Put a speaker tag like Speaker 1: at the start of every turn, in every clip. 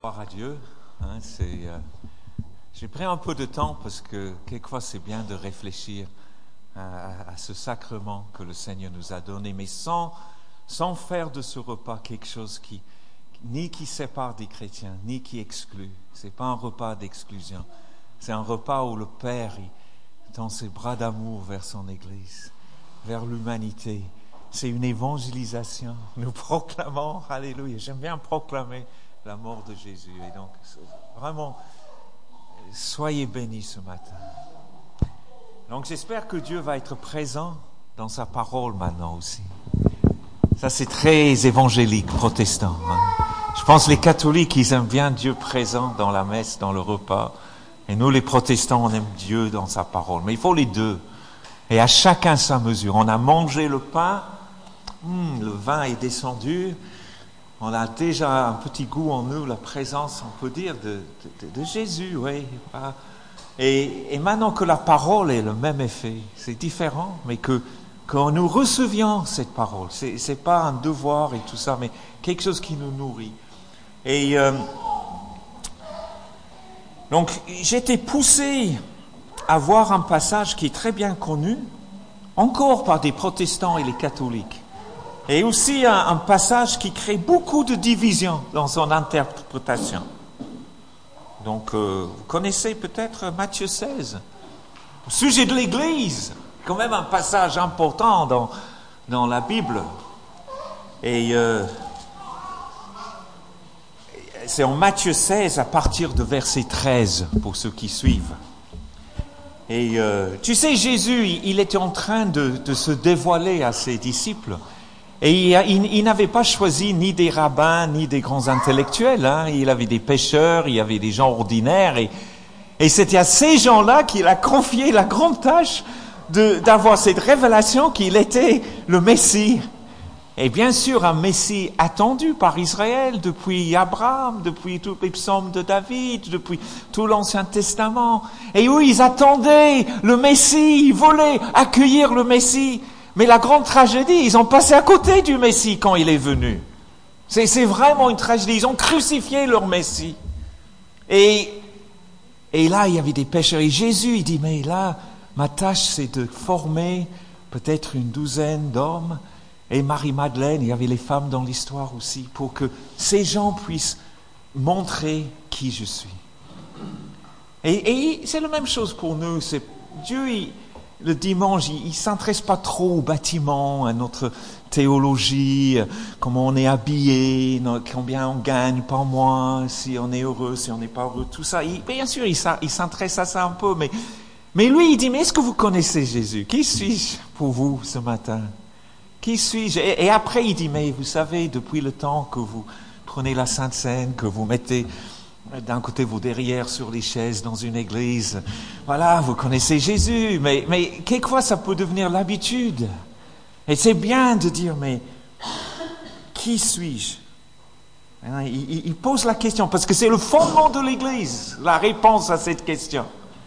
Speaker 1: Gloire à Dieu. J'ai pris un peu de temps parce que quelquefois c'est bien de réfléchir à ce sacrement que le Seigneur nous a donné, mais sans faire de ce repas quelque chose qui sépare des chrétiens, ni qui exclut. C'est pas un repas d'exclusion. C'est un repas où le Père tend ses bras d'amour vers son Église, vers l'humanité. C'est une évangélisation. Nous proclamons, alléluia, j'aime bien proclamer la mort de Jésus. Et donc, vraiment, soyez bénis ce matin. Donc, j'espère que Dieu va être présent dans sa parole maintenant aussi. Ça, c'est très évangélique, protestant. Je pense que les catholiques, ils aiment bien Dieu présent dans la messe, dans le repas. Et nous, les protestants, on aime Dieu dans sa parole. Mais il faut les deux. Et à chacun sa mesure. On a mangé le pain, le vin est descendu. On a déjà un petit goût en nous, la présence, on peut dire, de Jésus, oui. Et maintenant que la parole ait le même effet, c'est différent, mais quand nous recevions cette parole, c'est pas un devoir et tout ça, mais quelque chose qui nous nourrit. Et donc, j'étais poussé à voir un passage qui est très bien connu, encore par des protestants et les catholiques. Et aussi un passage qui crée beaucoup de divisions dans son interprétation. Donc, vous connaissez peut-être Matthieu 16, au sujet de l'Église, quand même un passage important dans la Bible. Et c'est en Matthieu 16 à partir de verset 13 pour ceux qui suivent. Et tu sais, Jésus, il était en train de se dévoiler à ses disciples. Et il n'avait pas choisi ni des rabbins, ni des grands intellectuels. Il avait des pêcheurs, il y avait des gens ordinaires. Et c'était à ces gens-là qu'il a confié la grande tâche d'avoir cette révélation qu'il était le Messie. Et bien sûr, un Messie attendu par Israël depuis Abraham, depuis tous les psaumes de David, depuis tout l'Ancien Testament. Et oui, ils attendaient le Messie, ils voulaient accueillir le Messie. Mais la grande tragédie, ils ont passé à côté du Messie quand il est venu. C'est vraiment une tragédie. Ils ont crucifié leur Messie. Et là, il y avait des pécheurs. Et Jésus, il dit, mais là, ma tâche, c'est de former peut-être une douzaine d'hommes. Et Marie-Madeleine, il y avait les femmes dans l'histoire aussi, pour que ces gens puissent montrer qui je suis. Et c'est la même chose pour nous. Dieu, le dimanche, il ne s'intéresse pas trop au bâtiment, à notre théologie, comment on est habillé, combien on gagne par mois, si on est heureux, si on n'est pas heureux, tout ça. Bien sûr, il s'intéresse à ça un peu, mais lui, il dit, mais est-ce que vous connaissez Jésus? Qui suis-je pour vous ce matin? Qui suis-je? Et après, il dit, mais vous savez, depuis le temps que vous prenez la Sainte Seine, que vous mettez d'un côté vos derrière sur les chaises dans une église, voilà, vous connaissez Jésus, mais quelquefois ça peut devenir l'habitude. Et c'est bien de dire, mais qui suis-je? Il pose la question, parce que c'est le fondement de l'église, la réponse à cette question.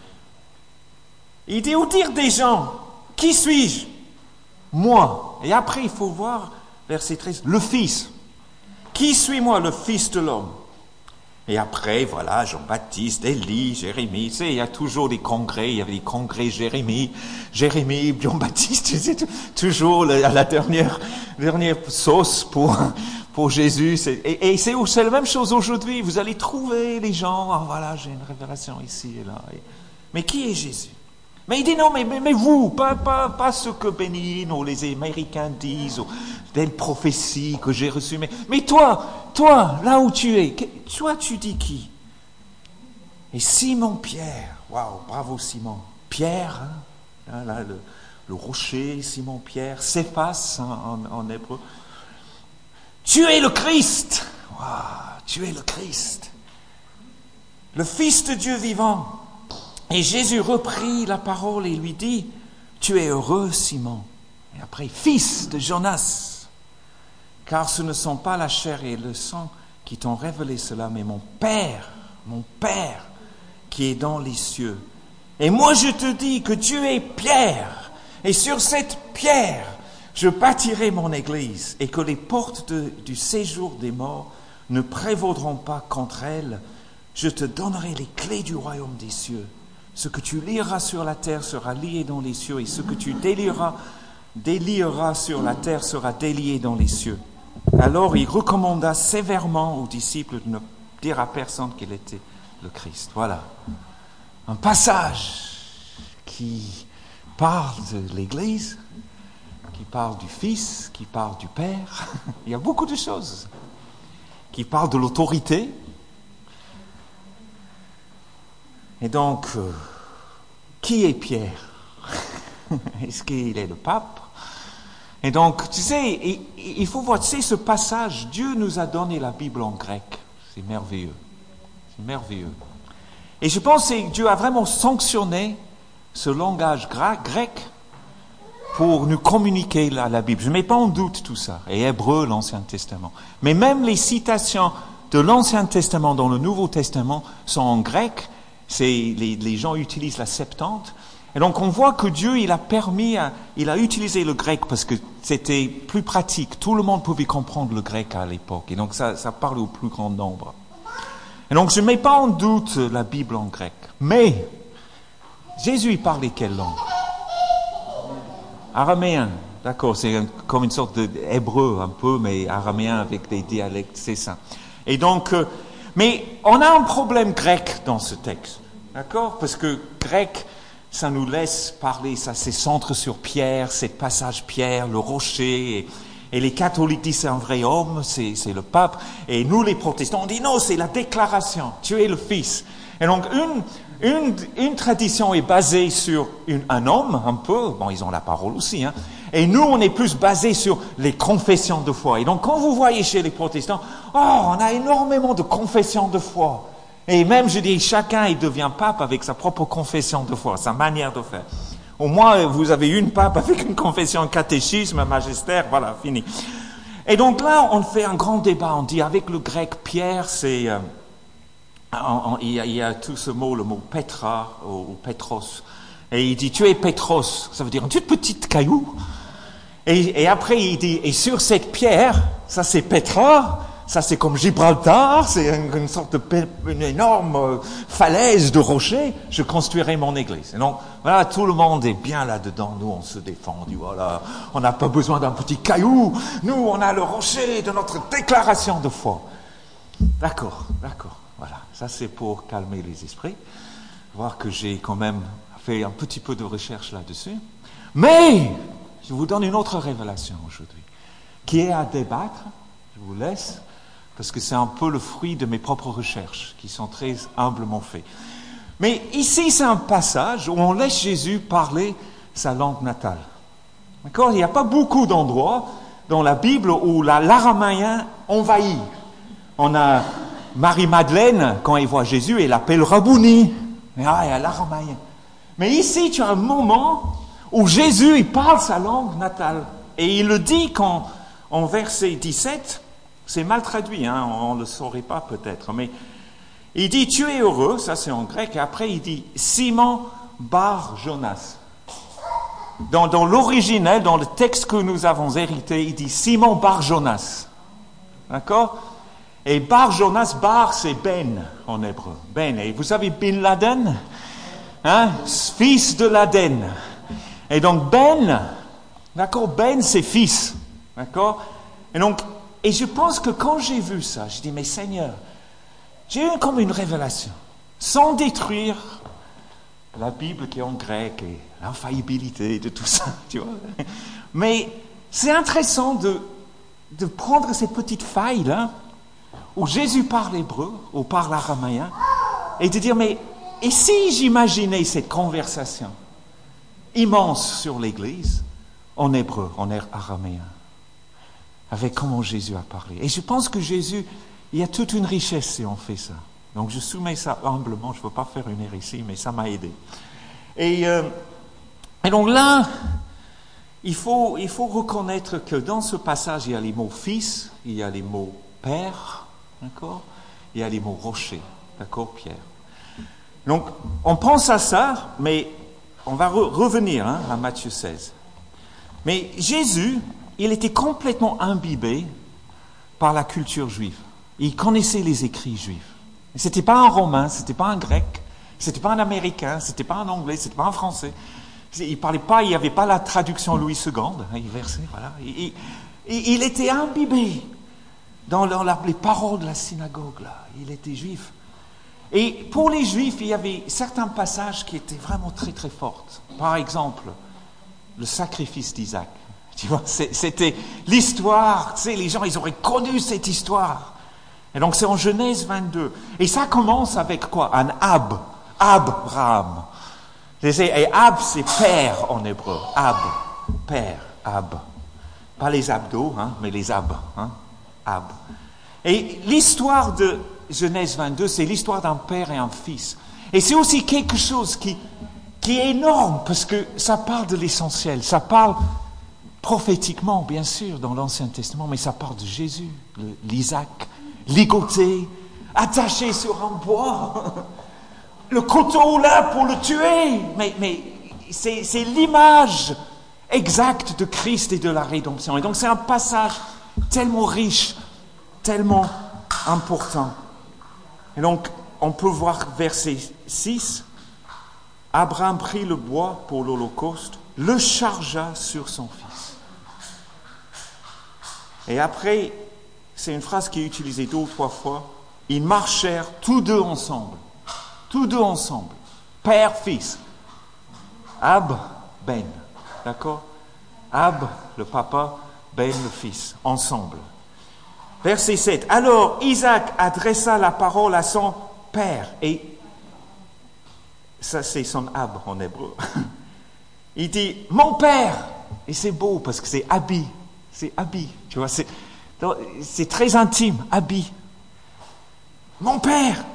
Speaker 1: Il dit, ou dire des gens, qui suis-je? Moi. Et après, il faut voir, verset 13, le Fils. Qui suis-moi, le Fils de l'homme? Et après, voilà, Jean-Baptiste, Élie, Jérémie, tu sais, il y a toujours des congrès, il y avait des congrès Jérémie, Jean-Baptiste, c'est toujours la dernière sauce pour Jésus. Et c'est la même chose aujourd'hui, vous allez trouver les gens, voilà, j'ai une révélation ici et là. Mais qui est Jésus? Mais il dit non, mais vous, pas ce que Bénin ou les Américains disent, ou telle prophétie que j'ai reçue, mais toi, là où tu es, toi tu dis qui? Et Simon Pierre, waouh, bravo Simon, Pierre, là, le rocher, Simon Pierre, Céphas en hébreu, tu es le Christ, waouh, tu es le Christ, le Fils de Dieu vivant. Et Jésus reprit la parole et lui dit, tu es heureux, Simon. Et après, fils de Jonas, car ce ne sont pas la chair et le sang qui t'ont révélé cela, mais mon Père qui est dans les cieux. Et moi je te dis que tu es Pierre, et sur cette pierre, je bâtirai mon église, et que les portes du séjour des morts ne prévaudront pas contre elle. Je te donnerai les clés du royaume des cieux. Ce que tu lieras sur la terre sera lié dans les cieux, et ce que tu délieras sur la terre sera délié dans les cieux. » Alors il recommanda sévèrement aux disciples de ne dire à personne qu'il était le Christ. Voilà. Un passage qui parle de l'Église, qui parle du Fils, qui parle du Père. Il y a beaucoup de choses. Qui parle de l'autorité. Et donc, qui est Pierre? Est-ce qu'il est le pape? Et donc, tu sais, il faut voir, tu sais, ce passage, Dieu nous a donné la Bible en grec. C'est merveilleux. C'est merveilleux. Et je pense que Dieu a vraiment sanctionné ce langage grec pour nous communiquer la Bible. Je ne mets pas en doute tout ça. Et Hébreu, l'Ancien Testament. Mais même les citations de l'Ancien Testament dans le Nouveau Testament sont en grec. Les gens utilisent la Septante. Et donc on voit que Dieu, il a utilisé le grec parce que c'était plus pratique. Tout le monde pouvait comprendre le grec à l'époque. Et donc ça parle au plus grand nombre. Et donc je ne mets pas en doute la Bible en grec. Mais Jésus, il parlait quelle langue? Araméen. D'accord, c'est comme une sorte d'hébreu un peu, mais araméen avec des dialectes, c'est ça. Et donc, mais on a un problème grec dans ce texte. D'accord? Parce que grec, ça nous laisse parler, ça se centre sur Pierre, c'est le passage Pierre, le rocher, et les catholiques disent c'est un vrai homme, c'est le pape, et nous les protestants on dit non, c'est la déclaration, tu es le Fils. Et donc une tradition est basée sur un homme, un peu, bon ils ont la parole aussi, hein, et nous on est plus basé sur les confessions de foi. Et donc quand vous voyez chez les protestants, oh on a énormément de confessions de foi. Et même, je dis, chacun, il devient pape avec sa propre confession de foi, sa manière de faire. Au moins, vous avez une pape avec une confession, un catéchisme, un magistère, voilà, fini. Et donc là, on fait un grand débat. On dit, avec le grec, Pierre, c'est... il y a tout ce mot, le mot Petra, ou Petros. Et il dit, tu es Petros. Ça veut dire une toute petite caillou. Et après, il dit, et sur cette pierre, ça c'est Petra... Ça, c'est comme Gibraltar, c'est une sorte une énorme falaise de rochers. Je construirai mon église. Et donc, voilà, tout le monde est bien là-dedans. Nous, on se défend. On dit, voilà, on n'a pas besoin d'un petit caillou. Nous, on a le rocher de notre déclaration de foi. D'accord. Voilà. Ça, c'est pour calmer les esprits. Voir que j'ai quand même fait un petit peu de recherche là-dessus. Mais, je vous donne une autre révélation aujourd'hui, qui est à débattre. Je vous laisse. Parce que c'est un peu le fruit de mes propres recherches, qui sont très humblement faites. Mais ici, c'est un passage où on laisse Jésus parler sa langue natale. D'accord? Il n'y a pas beaucoup d'endroits dans la Bible où l'araméen envahit. On a Marie-Madeleine, quand elle voit Jésus, elle l'appelle Rabouni. Mais il y a l'araméen. Mais ici, tu as un moment où Jésus, il parle sa langue natale. Et il le dit quand, en verset 17... C'est mal traduit, hein, on ne le saurait pas peut-être, mais il dit « Tu es heureux », ça c'est en grec, et après il dit « Simon Bar Jonas ». Dans l'original, dans le texte que nous avons hérité, il dit « Simon Bar Jonas ». D'accord? Et Bar Jonas, Bar c'est Ben en hébreu. Ben, et vous savez Bin Laden, hein, fils de Laden. Et donc Ben, d'accord, Ben c'est fils, d'accord? Et je pense que quand j'ai vu ça, je dis, mais Seigneur, j'ai eu comme une révélation, sans détruire la Bible qui est en grec et l'infaillibilité de tout ça, tu vois. Mais c'est intéressant de prendre cette petite faille-là, où Jésus parle hébreu, ou parle araméen, et de dire, mais, et si j'imaginais cette conversation immense sur l'Église, en hébreu, en araméen, avec comment Jésus a parlé. Et je pense que Jésus, il y a toute une richesse si on fait ça. Donc je soumets ça humblement, je ne veux pas faire une hérésie, mais ça m'a aidé. Et donc là, il faut reconnaître que dans ce passage, il y a les mots fils, il y a les mots père, d'accord? Il y a les mots rocher, d'accord, Pierre. Donc on pense à ça, mais on va revenir à Matthieu 16. Mais Jésus, il était complètement imbibé par la culture juive. Il connaissait les écrits juifs. C'était pas un romain, c'était pas un grec, c'était pas un américain, c'était pas un anglais, c'était pas un français. Il parlait pas, il n'y avait pas la traduction Louis II, il versait, voilà. Il était imbibé dans les paroles de la synagogue, là. Il était juif. Et pour les juifs, il y avait certains passages qui étaient vraiment très très forts. Par exemple, le sacrifice d'Isaac. Tu vois, c'était l'histoire, tu sais, les gens, ils auraient connu cette histoire. Et donc c'est en Genèse 22. Et ça commence avec quoi? Un Abraham. Et Ab, c'est père en hébreu. Ab, père, Ab. Pas les abdos, mais les Ab. Ab. Et l'histoire de Genèse 22, c'est l'histoire d'un père et un fils. Et c'est aussi quelque chose qui est énorme, parce que ça parle de l'essentiel. Ça parle prophétiquement, bien sûr, dans l'Ancien Testament, mais ça parle de Jésus, l'Isaac, ligoté, attaché sur un bois, le couteau là pour le tuer. Mais c'est l'image exacte de Christ et de la rédemption. Et donc c'est un passage tellement riche, tellement important. Et donc on peut voir verset 6. Abraham prit le bois pour l'Holocauste, le chargea sur son fils. Et après, c'est une phrase qui est utilisée 2 ou 3 fois. Ils marchèrent tous deux ensemble. Tous deux ensemble. Père, fils. Ab, Ben. D'accord? Ab, le papa, Ben, le fils. Ensemble. Verset 7. Alors Isaac adressa la parole à son père. Et ça, c'est son Ab en hébreu. Il dit, mon père. Et c'est beau parce que c'est Abi. C'est Abi. Tu vois, c'est très intime. Abi. Mon père.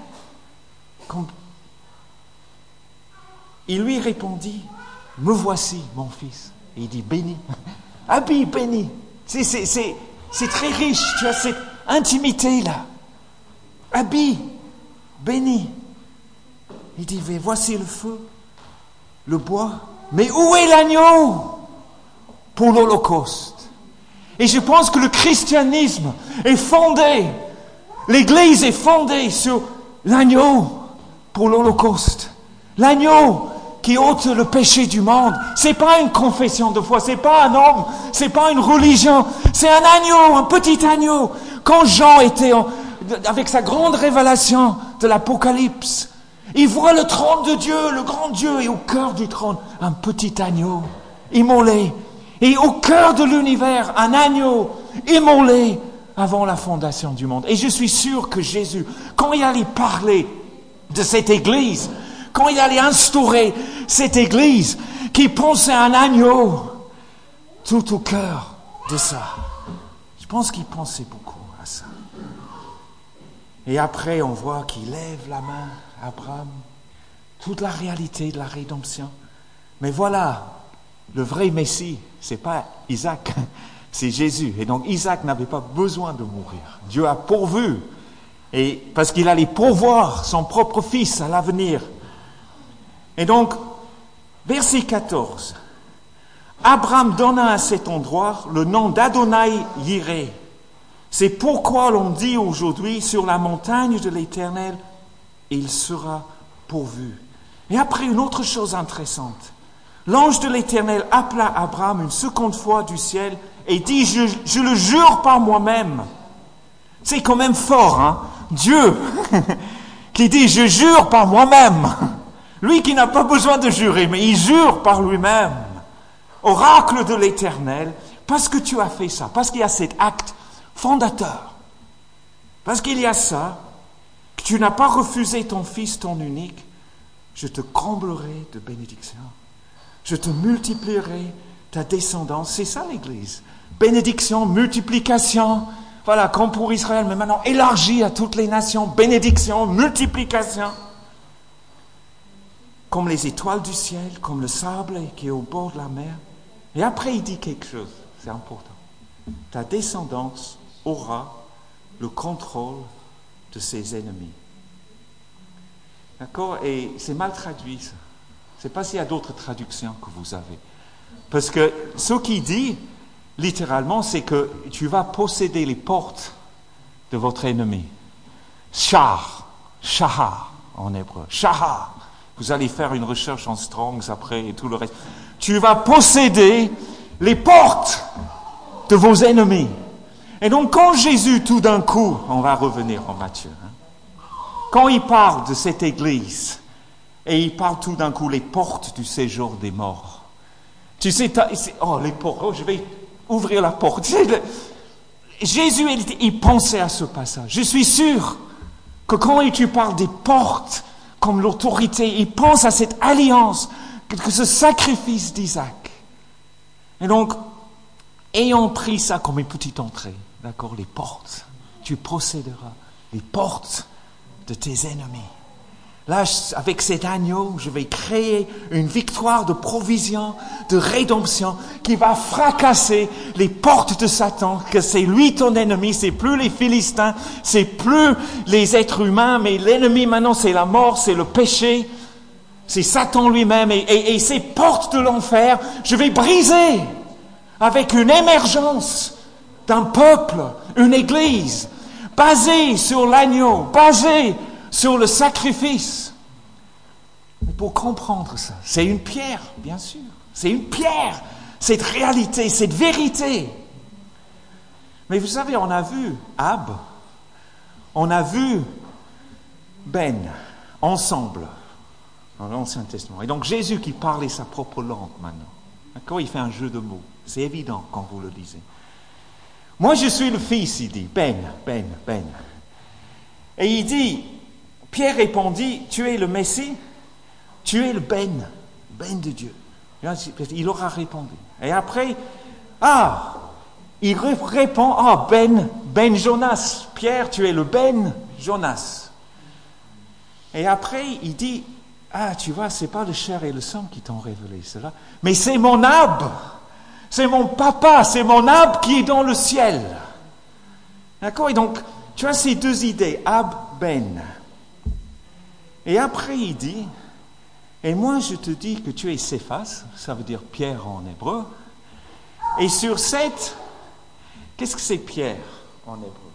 Speaker 1: Il lui répondit, me voici, mon fils. Et il dit, béni. Abi, béni. C'est très riche. Tu as cette intimité-là. Abi, béni. Il dit, mais voici le feu, le bois. Mais où est l'agneau pour l'Holocauste? Et je pense que le christianisme est fondé, l'Église est fondée sur l'agneau pour l'Holocauste. L'agneau qui ôte le péché du monde. C'est pas une confession de foi, c'est pas un homme, c'est pas une religion, c'est un agneau, un petit agneau. Quand Jean était avec sa grande révélation de l'Apocalypse, il voit le trône de Dieu, le grand Dieu, et au cœur du trône, un petit agneau immolé. Et au cœur de l'univers, un agneau immolé avant la fondation du monde. Et je suis sûr que Jésus, quand il allait parler de cette Église, quand il allait instaurer cette Église qui pensait à un agneau tout au cœur de ça, je pense qu'il pensait beaucoup à ça. Et après, on voit qu'il lève la main à Abraham, toute la réalité de la rédemption. Mais voilà, le vrai Messie, c'est pas Isaac, c'est Jésus. Et donc Isaac n'avait pas besoin de mourir. Dieu a pourvu, et parce qu'il allait pourvoir son propre fils à l'avenir. Et donc, verset 14. Abraham donna à cet endroit le nom d'Adonai Yireh. C'est pourquoi l'on dit aujourd'hui, sur la montagne de l'Éternel, il sera pourvu. Et après, une autre chose intéressante. L'ange de l'Éternel appela Abraham une seconde fois du ciel et dit, je le jure par moi-même. C'est quand même fort, hein? Dieu qui dit, je jure par moi-même. Lui qui n'a pas besoin de jurer, mais il jure par lui-même. Oracle de l'Éternel, parce que tu as fait ça, parce qu'il y a cet acte fondateur, parce qu'il y a ça, que tu n'as pas refusé ton fils, ton unique, je te comblerai de bénédictions. Je te multiplierai ta descendance. C'est ça l'Église. Bénédiction, multiplication. Voilà, comme pour Israël, mais maintenant élargi à toutes les nations. Bénédiction, multiplication. Comme les étoiles du ciel, comme le sable qui est au bord de la mer. Et après, il dit quelque chose, c'est important. Ta descendance aura le contrôle de ses ennemis. D'accord? Et c'est mal traduit, ça. Je ne sais pas s'il y a d'autres traductions que vous avez. Parce que ce qu'il dit, littéralement, c'est que tu vas posséder les portes de votre ennemi. Shahar en hébreu. Shahar. Vous allez faire une recherche en Strongs après et tout le reste. Tu vas posséder les portes de vos ennemis. Et donc quand Jésus, tout d'un coup, on va revenir en Matthieu, quand il parle de cette église, et il parle tout d'un coup les portes du séjour des morts. Tu sais, les portes, je vais ouvrir la porte. Jésus, il pensait à ce passage. Je suis sûr que quand tu parles des portes comme l'autorité, il pense à cette alliance, que ce sacrifice d'Isaac. Et donc, ayant pris ça comme une petite entrée, d'accord, les portes, tu posséderas les portes de tes ennemis. Là, avec cet agneau, je vais créer une victoire de provision, de rédemption, qui va fracasser les portes de Satan, que c'est lui ton ennemi, c'est plus les Philistins, c'est plus les êtres humains, mais l'ennemi maintenant c'est la mort, c'est le péché, c'est Satan lui-même, et ces portes de l'enfer, je vais briser avec une émergence d'un peuple, une église, basée sur l'agneau, basée sur le sacrifice. Mais pour comprendre ça, c'est une pierre, bien sûr. C'est une pierre, cette réalité, cette vérité. Mais vous savez, on a vu Ab, on a vu Ben, ensemble, dans l'Ancien Testament. Et donc Jésus qui parlait sa propre langue maintenant. D'accord, il fait un jeu de mots. C'est évident quand vous le lisez. Moi je suis le fils, il dit, Ben. Et il dit, Pierre répondit, tu es le Messie, tu es le Ben de Dieu. Il aura répondu. Et après, il répond, Ben Jonas, Pierre, tu es le Ben Jonas. Et après, il dit, tu vois, c'est pas le chair et le sang qui t'ont révélé cela, mais c'est mon Ab, c'est mon papa, c'est mon Ab qui est dans le ciel. D'accord? Et donc, tu as ces deux idées, Ab, Ben. Et après, il dit, et moi je te dis que tu es Céphas, ça veut dire Pierre en hébreu, et sur cette, qu'est-ce que c'est Pierre en hébreu?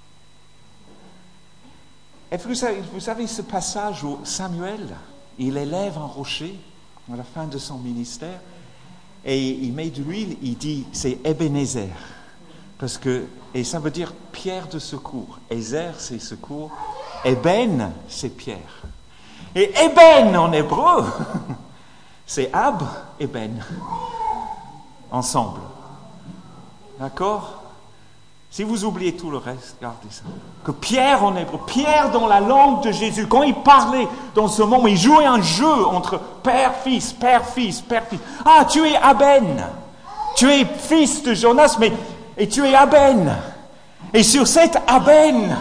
Speaker 1: Et vous savez ce passage où Samuel, il élève un rocher à la fin de son ministère, et il met de l'huile, il dit, c'est Ebenezer, et ça veut dire pierre de secours. Ezer, c'est secours. Eben, c'est pierre. Et Eben en hébreu, c'est Ab et Ben, ensemble. D'accord? Si vous oubliez tout le reste, gardez ça. Que Pierre en hébreu, Pierre dans la langue de Jésus, quand il parlait dans ce moment, il jouait un jeu entre père-fils, père-fils, père-fils. Tu es Aben, tu es fils de Jonas, et tu es Aben. Et sur cet Aben,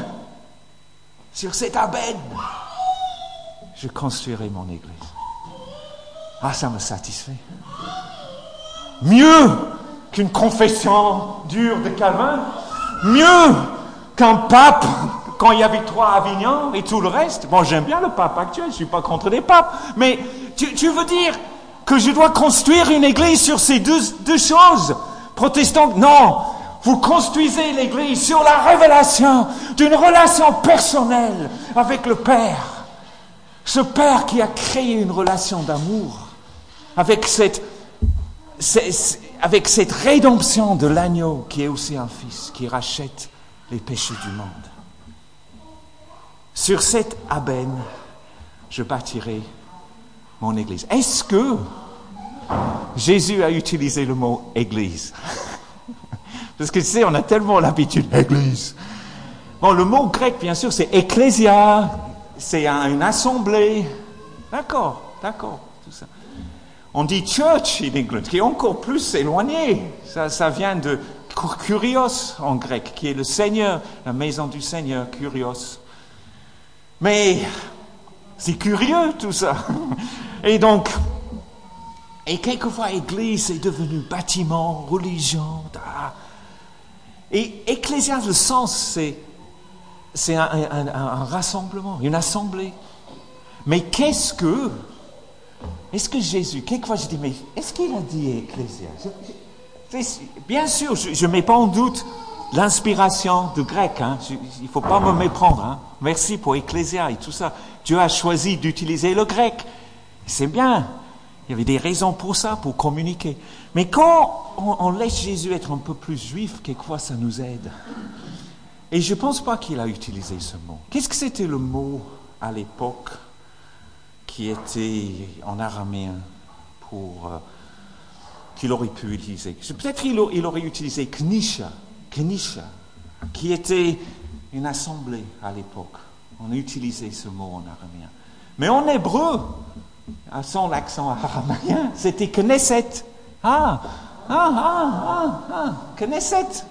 Speaker 1: je construirai mon église. Ça me satisfait. Mieux qu'une confession dure de Calvin, mieux qu'un pape quand il y avait 3 Avignon et tout le reste. Bon, j'aime bien le pape actuel, je ne suis pas contre les papes, mais tu veux dire que je dois construire une église sur ces deux choses? Protestants, non. Vous construisez l'église sur la révélation d'une relation personnelle avec le Père. Ce Père qui a créé une relation d'amour avec cette rédemption de l'agneau qui est aussi un fils, qui rachète les péchés du monde. Sur cette Aben, je bâtirai mon église. Est-ce que Jésus a utilisé le mot église? Parce que tu sais, on a tellement l'habitude, église. Bon, le mot grec, bien sûr, c'est ecclésia, c'est une assemblée. D'accord, tout ça. On dit church in England, qui est encore plus éloigné. Ça vient de kurios en grec, qui est le Seigneur, la maison du Seigneur, kurios. Mais c'est curieux tout ça. Et quelquefois, église est devenu bâtiment, religion. Et ecclésia, le sens, c'est un rassemblement, une assemblée. Mais est-ce que Jésus, quelquefois je dis, est-ce qu'il a dit ecclésia? Bien sûr, je ne mets pas en doute l'inspiration de grec. Hein. Il ne faut pas me méprendre. Hein. Merci pour Ecclésia et tout ça. Dieu a choisi d'utiliser le grec. C'est bien. Il y avait des raisons pour ça, pour communiquer. Mais quand on laisse Jésus être un peu plus juif, quelquefois ça nous aide. Et je ne pense pas qu'il a utilisé ce mot. Qu'est-ce que c'était le mot à l'époque qui était en araméen qu'il aurait pu utiliser? Peut-être il aurait utilisé knisha, qui était une assemblée à l'époque. On a utilisé ce mot en araméen. Mais en hébreu, sans l'accent araméen, c'était Knesset. Knesset.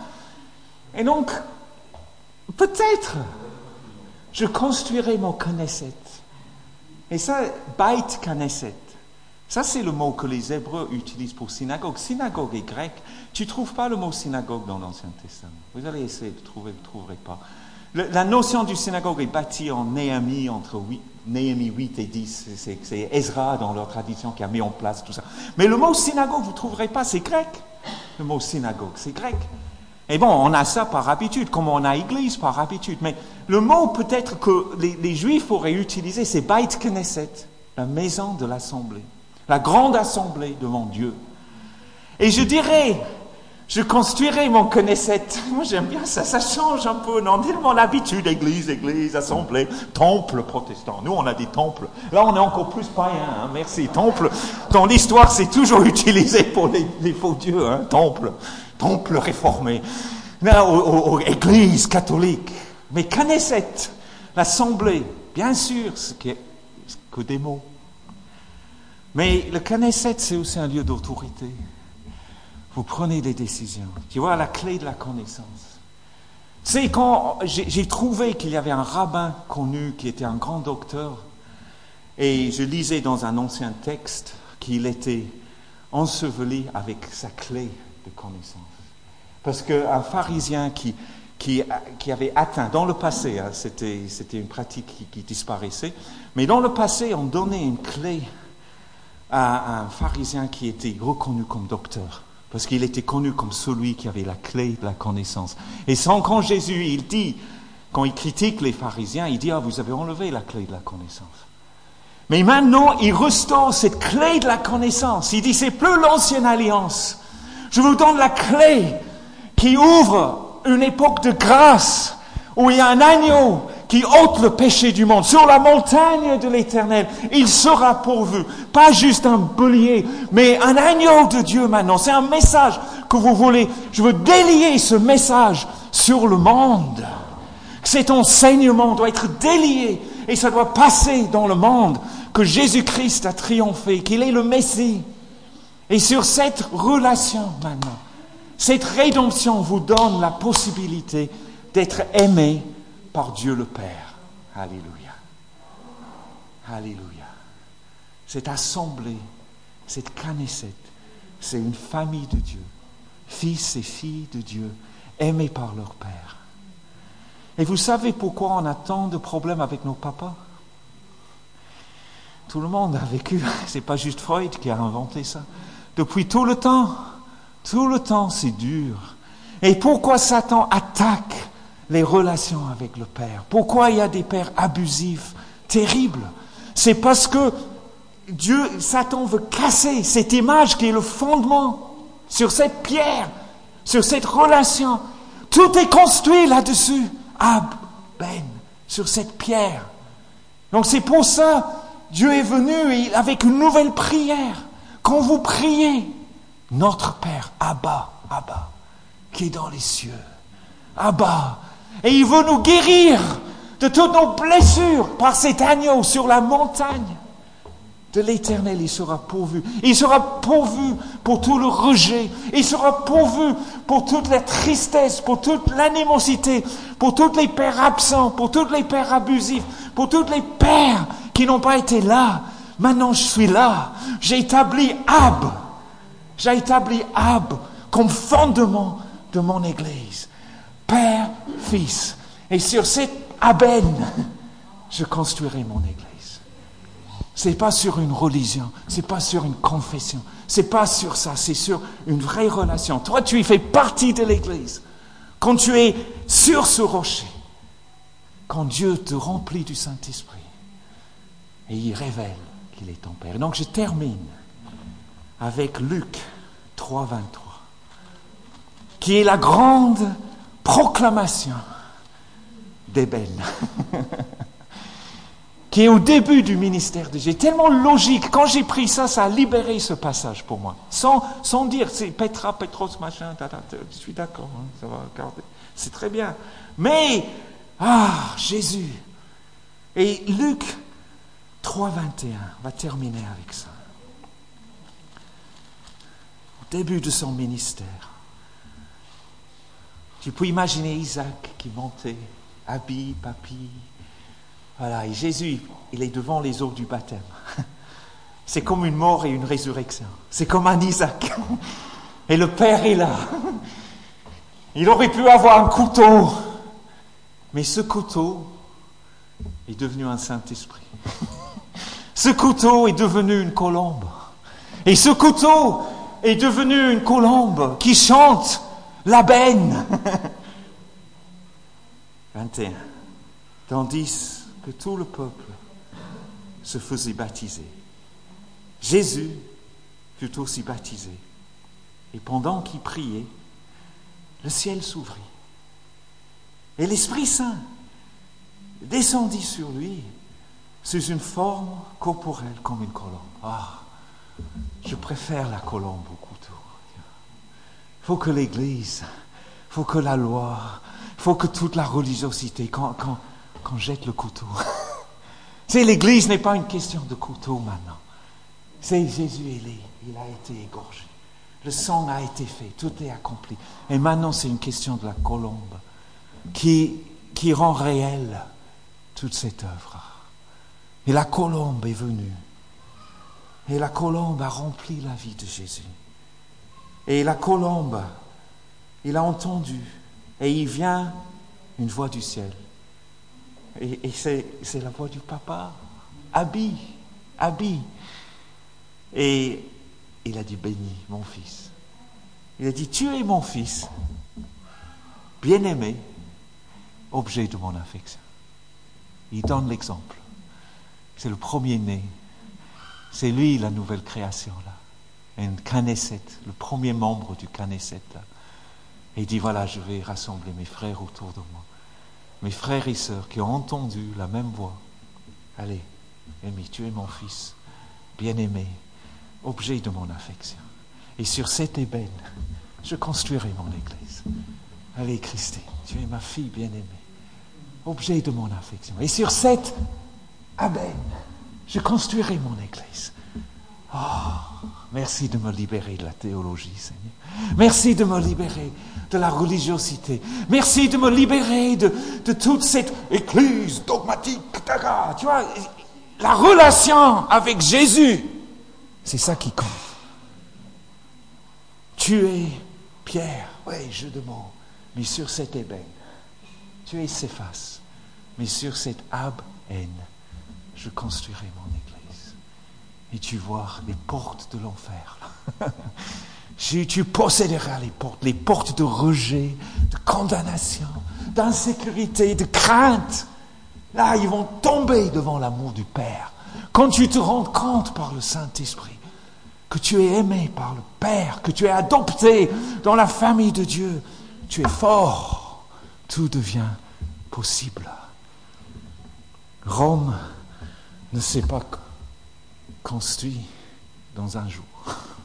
Speaker 1: Et donc, peut-être, je construirai mon Knesset. Et ça, Beit Knesset. Ça, c'est le mot que les Hébreux utilisent pour synagogue. Synagogue est grec. Tu ne trouves pas le mot synagogue dans l'Ancien Testament. Vous allez essayer de trouver, vous ne trouverez pas. La notion du synagogue est bâtie en Néhémie, Néhémie 8 et 10. C'est Ezra, dans leur tradition, qui a mis en place tout ça. Mais le mot synagogue, vous ne trouverez pas, c'est grec. Le mot synagogue, c'est grec. Et bon, on a ça par habitude, comme on a église par habitude. Mais le mot peut-être que les Juifs auraient utilisé, c'est Beit Knesset, la maison de l'assemblée, la grande assemblée devant Dieu. Et je dirais, je construirai mon Knesset. Moi, j'aime bien ça, ça change un peu. Non, tellement l'habitude, église, assemblée, temple protestant. Nous, on a des temples. Là, on est encore plus païen, hein. Merci. Temple, dans l'histoire, c'est toujours utilisé pour les faux dieux, hein. Temple réformé. Là, église catholique. Mais Knesset, l'assemblée, bien sûr, ce qui est que des mots. Mais le Knesset, c'est aussi un lieu d'autorité. Vous prenez des décisions. Tu vois, la clé de la connaissance. C'est quand j'ai trouvé qu'il y avait un rabbin connu qui était un grand docteur, et je lisais dans un ancien texte qu'il était enseveli avec sa clé de connaissance. Parce qu'un pharisien qui avait atteint, dans le passé, hein, c'était une pratique qui disparaissait, mais dans le passé, on donnait une clé à un pharisien qui était reconnu comme docteur. Parce qu'il était connu comme celui qui avait la clé de la connaissance. Et quand Jésus, il dit, quand il critique les pharisiens, il dit, vous avez enlevé la clé de la connaissance. Mais maintenant, il restaure cette clé de la connaissance. Il dit, c'est plus l'ancienne alliance. Je vous donne la clé qui ouvre une époque de grâce, où il y a un agneau qui ôte le péché du monde. Sur la montagne de l'Éternel, il sera pourvu. Pas juste un bélier, mais un agneau de Dieu maintenant. C'est un message que vous voulez. Je veux délier ce message sur le monde. Cet enseignement doit être délié et ça doit passer dans le monde que Jésus-Christ a triomphé, qu'il est le Messie. Et sur cette relation maintenant, cette rédemption vous donne la possibilité d'être aimé par Dieu le Père. Alléluia. Alléluia. Cette assemblée, cette Knesset, c'est une famille de Dieu, fils et filles de Dieu, aimés par leur Père. Et vous savez pourquoi on a tant de problèmes avec nos papas? Tout le monde a vécu, c'est pas juste Freud qui a inventé ça. Depuis tout le temps, c'est dur. Et pourquoi Satan attaque les relations avec le Père? Pourquoi il y a des pères abusifs, terribles? C'est parce que Satan veut casser cette image qui est le fondement sur cette pierre, sur cette relation. Tout est construit là-dessus. Sur cette pierre. Donc c'est pour ça, Dieu est venu avec une nouvelle prière. Quand vous priez, notre Père, Abba, qui est dans les cieux, Abba, et il veut nous guérir de toutes nos blessures par cet agneau sur la montagne de l'Éternel. Il sera pourvu. Il sera pourvu pour tout le rejet. Il sera pourvu pour toute la tristesse, pour toute l'animosité, pour tous les pères absents, pour tous les pères abusifs, pour tous les pères qui n'ont pas été là. Maintenant, je suis là. J'ai établi Ab comme fondement de mon Église. Père, Fils. Et sur cette Aben, je construirai mon Église. C'est pas sur une religion, c'est pas sur une confession, c'est pas sur ça, c'est sur une vraie relation. Toi, tu y fais partie de l'Église. quand tu es sur ce rocher, quand Dieu te remplit du Saint-Esprit et il révèle qu'il est ton Père. Donc je termine avec Luc 3, 23, qui est la grande proclamation d'Ében, qui est au début du ministère de Jésus. Tellement logique. Quand j'ai pris ça, ça a libéré ce passage pour moi. Sans dire, c'est Petra, Petros, machin, je suis d'accord, hein, ça va garder. C'est très bien. Mais, Jésus. Et Luc 3, 21 va terminer avec ça. Au début de son ministère, tu peux imaginer Isaac qui montait, habille, papy. Voilà, et Jésus, il est devant les eaux du baptême. C'est comme une mort et une résurrection. C'est comme un Isaac. Et le Père est là. Il aurait pu avoir un couteau. Mais ce couteau est devenu un Saint-Esprit. Ce couteau est devenu une colombe. Et ce couteau est devenu une colombe qui chante la benne. 21. Tandis que tout le peuple se faisait baptiser, Jésus fut aussi baptisé. Et pendant qu'il priait, le ciel s'ouvrit. Et l'Esprit Saint descendit sur lui sous une forme corporelle comme une colombe. Je préfère la colombe au couteau. Il faut que l'Église, il faut que la loi, il faut que toute la religiosité, quand jette le couteau. C'est l'Église n'est pas une question de couteau maintenant. C'est Jésus, il a été égorgé. Le sang a été fait, tout est accompli. Et maintenant, c'est une question de la colombe qui rend réelle toute cette œuvre. Et la colombe est venue. Et la colombe a rempli la vie de Jésus. Et la colombe, il a entendu. Et il vient une voix du ciel. Et c'est la voix du papa. Habille. Et il a dit, béni, mon fils. Il a dit, tu es mon fils, bien-aimé, objet de mon affection. Il donne l'exemple. C'est le premier-né. C'est lui la nouvelle création, là. Une Knesset, le premier membre du Knesset, là. Et il dit, voilà, je vais rassembler mes frères autour de moi. Mes frères et sœurs qui ont entendu la même voix. Allez, Amy, tu es mon fils, bien-aimé, objet de mon affection. Et sur cette ébène, je construirai mon église. Allez, Christine, tu es ma fille bien-aimée, objet de mon affection. Et sur cette ébène, je construirai mon église. Merci de me libérer de la théologie, Seigneur. Merci de me libérer de la religiosité. Merci de me libérer de toute cette église dogmatique. Tu vois, la relation avec Jésus, c'est ça qui compte. Tu es Pierre, oui, jeu de mots, mais sur cette ébène. Tu es Céphas, mais sur cette ébène, je construirai mon église. Et tu vois les portes de l'enfer. Tu posséderas les portes de rejet, de condamnation, d'insécurité, de crainte. Là, ils vont tomber devant l'amour du Père. Quand tu te rends compte par le Saint-Esprit que tu es aimé par le Père, que tu es adopté dans la famille de Dieu, tu es fort. Tout devient possible. Rome ne s'est pas construit dans un jour.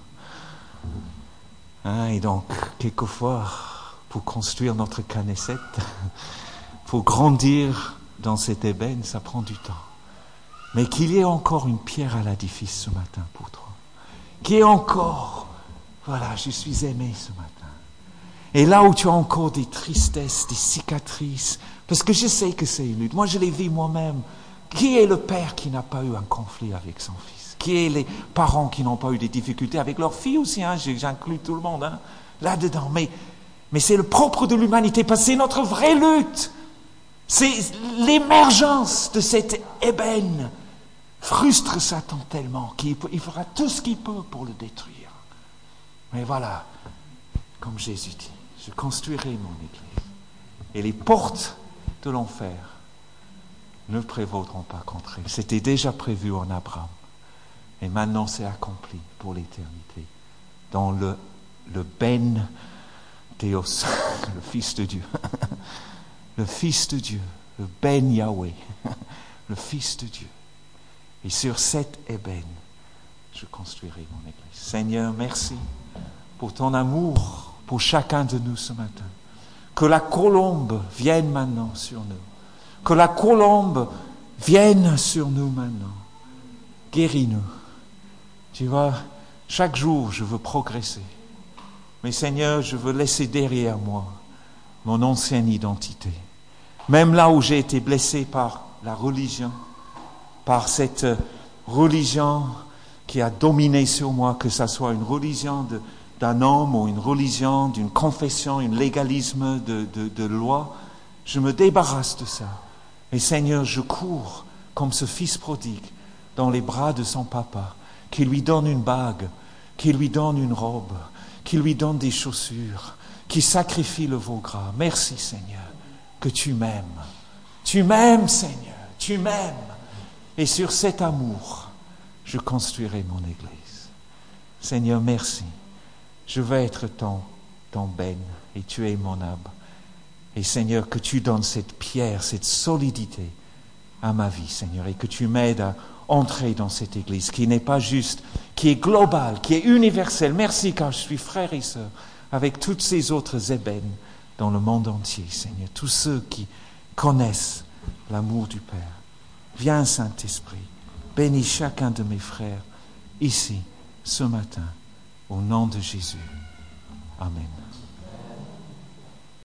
Speaker 1: Et donc, quelquefois, pour construire notre Knesset, pour grandir dans cette ébène, ça prend du temps. Mais qu'il y ait encore une pierre à l'édifice ce matin pour toi. Qu'il y ait encore, voilà, je suis aimé ce matin. Et là où tu as encore des tristesses, des cicatrices, parce que je sais que c'est une lutte. Moi, je l'ai vu moi-même. Qui est le père qui n'a pas eu un conflit avec son fils? Qui est les parents qui n'ont pas eu des difficultés avec leurs filles aussi, hein? J'inclus tout le monde, hein, là-dedans. Mais c'est le propre de l'humanité, parce que c'est notre vraie lutte. C'est l'émergence de cette ébène frustre Satan tellement qu'il fera tout ce qu'il peut pour le détruire. Mais voilà, comme Jésus dit, je construirai mon église. Et les portes de l'enfer ne prévaudront pas contre elles. C'était déjà prévu en Abraham. Et maintenant, c'est accompli pour l'éternité. Dans le Ben Théos, le Fils de Dieu. Le Fils de Dieu, le Ben Yahweh, le Fils de Dieu. Et sur cet ébène, je construirai mon Église. Seigneur, merci pour ton amour pour chacun de nous ce matin. Que la colombe vienne maintenant sur nous. Que la colombe vienne sur nous maintenant. Guéris-nous. Tu vois, chaque jour, je veux progresser. Mais Seigneur, je veux laisser derrière moi mon ancienne identité. Même là où j'ai été blessé par la religion, par cette religion qui a dominé sur moi, que ce soit une religion d'un homme ou une religion d'une confession, un légalisme de loi, je me débarrasse de ça. Et Seigneur, je cours comme ce fils prodigue dans les bras de son papa, qui lui donne une bague, qui lui donne une robe, qui lui donne des chaussures, qui sacrifie le veau gras. Merci Seigneur, que tu m'aimes. Tu m'aimes Seigneur, tu m'aimes. Et sur cet amour, je construirai mon Église. Seigneur, merci. Je veux être ton ben et tu es mon âme. Et Seigneur, que tu donnes cette pierre, cette solidité à ma vie, Seigneur, et que tu m'aides à entrer dans cette Église qui n'est pas juste, qui est globale, qui est universelle. Merci, car je suis frère et sœur avec toutes ces autres ébènes dans le monde entier, Seigneur. Tous ceux qui connaissent l'amour du Père. Viens, Saint-Esprit, bénis chacun de mes frères ici, ce matin, au nom de Jésus. Amen.